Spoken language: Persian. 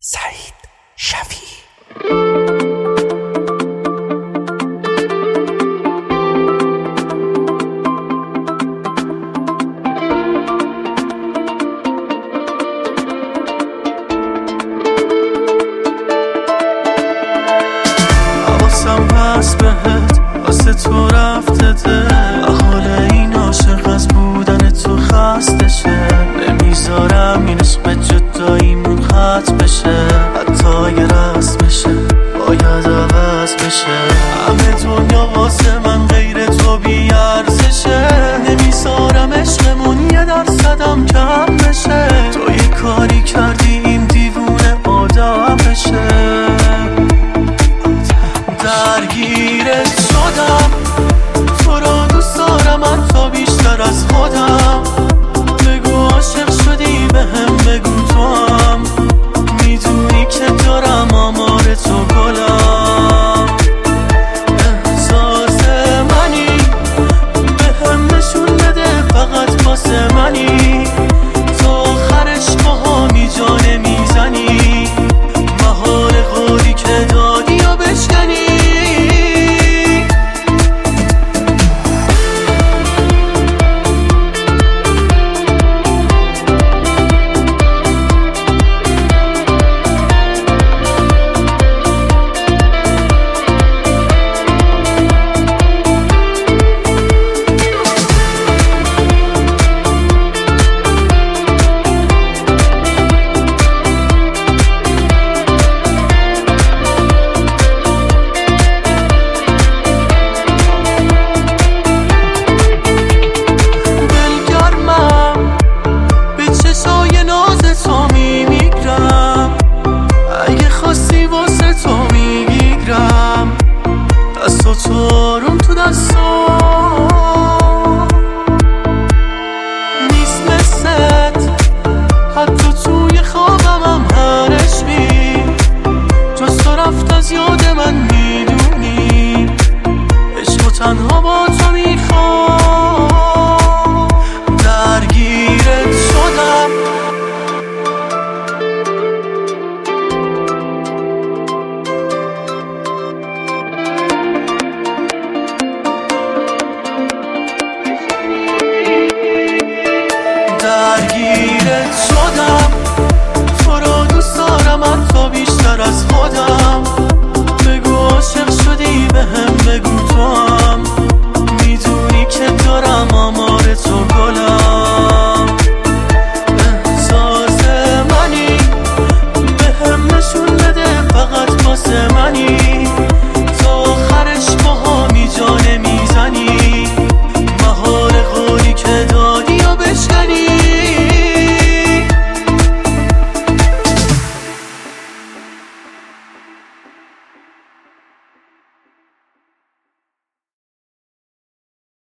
سعید شفیع. حواسم هست بهت واسه تو رفته ده، حال این عاشق از بودن تو خسته شه. نمیذارم این عشق جداییمون ختم بشه، حتی یه رسم بشه باید عوض بشه. همه دنیا واسه من غیر تو بی ارزشه، نمیذارم عشقمون یه درصدم کم بشه. تو یه کاری کردی این دیوونه آدم بشه. درگیرت شدم، تو رو دوست دارم حتی بیشتر از خودم. بگو عاشق شدی بهم، بگو تو هم میدونی که دارم آمار تو گلم. احساس منی بهم نشون بده فقط واسه منی، تو آخرش باهامی جا نمیزنی. محال قولی که دادی و بشکنی. تو آروم تو دستم